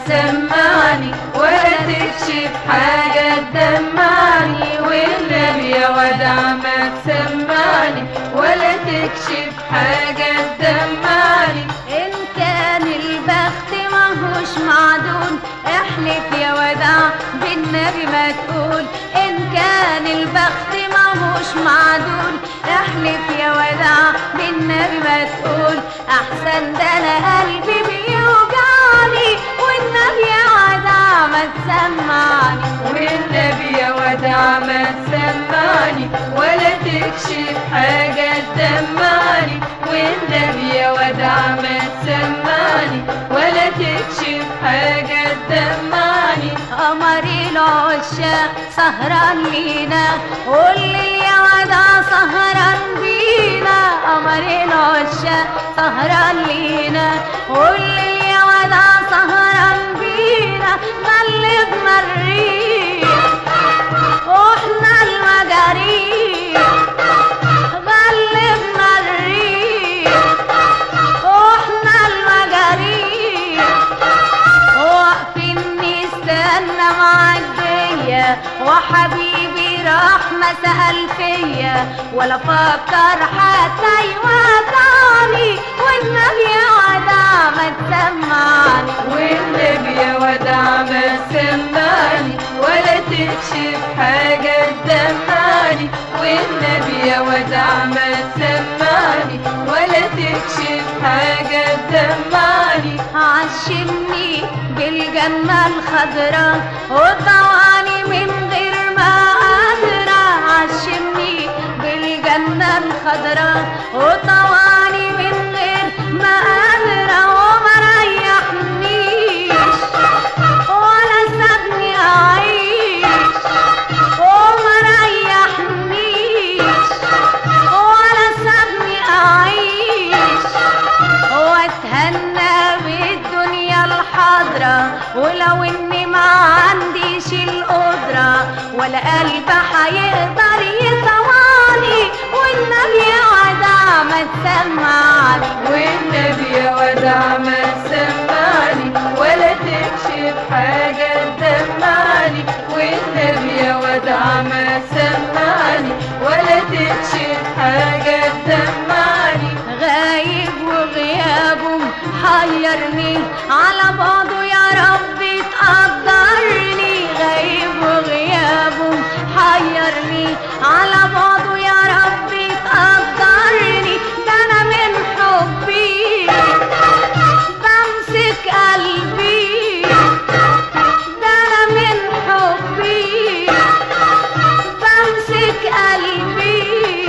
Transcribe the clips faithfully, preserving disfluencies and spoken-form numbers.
تسمعني ولا تكشف حاجة تدمعني، والنبي يا ودع ما تسمعني ولا تكشف حاجة تدمعني. إن كان البخت ماهوش معدول احلف يا ودع بالنبي ما تقول، إن كان البخت ماهوش معدول احلف يا ودع بالنبي ما تقول. أحسن ده أنا قلبي بيوجعني والنبي يا ودع ما تسمعني، والنبي يا ودع ما تسمعني ولا تكشف حاجة تدمعني، والنبي يا ودع ما تسمعني ولا تكشف حاجة تدمعني. قمر العشاق سهران لينا والليل يا ودع سهران بينا، قمر العشاق سهران لينا والليل يا ودع سهران بينا. غلبنا الريح واحنا المجاريح، غلبنا الريح واحنا المجاريح. واقفين نستنى معدية وحبيبي راح ما سأل فيا ولا فكر حتى يودعني، والنبي يا ودع ما تسمعني، والنبي يا ودع ما تسمعني ولا تكشف حاجة تدمعني، والنبي يا ودع ما تسمعني ولا تكشف حاجة تدمعني. عشمني بالجنة الخضراء وطوعني من غير ما أدرى، عشمني بالجنة الخضراء وطوعني من غير ما أدرى. وما ريحنيش ولا سابني أعيش، وما ريحنيش ولا سابني أعيش. واتهنى بالدنيا الحاضرة ولو اني ما عنديش القدرة ولا قلب هيقدر يطوعني، والنبي يا ودع ما تسمعني، والنبي يا ودع ما تسمعني ولا تكشف حاجة تدمعني، والنبي يا ودع ما تسمعني ولا تكشف حاجة تدمعني. غايب وغيابه محيرني على بعضه يا رب تقدرني، غايب وغيابه محيرني على بعضه يا رب تقدرني. ده انا من حبي بمسك قلبي، ده انا من حبي بمسك قلبي.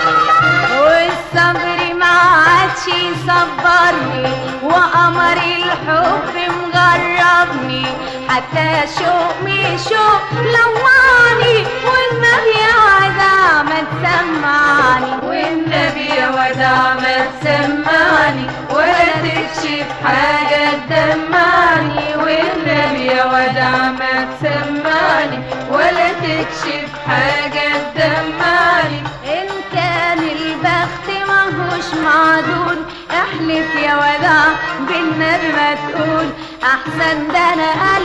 والصبر ما عادش يصبرني وقمر الحب مغربني، حتى شوق مي شوق لوعني، والنبي يا ودع ما تسمعني، والنبي يا ودع ما تسمعني ولا تكشف حاجة تدمعني، والنبي يا ودع ما تسمعني ولا تكشف حاجة تدمعني. إن كان البخت ماهوش معدول احلف يا ودع بالنبي ما تقول، أحسن ده أنا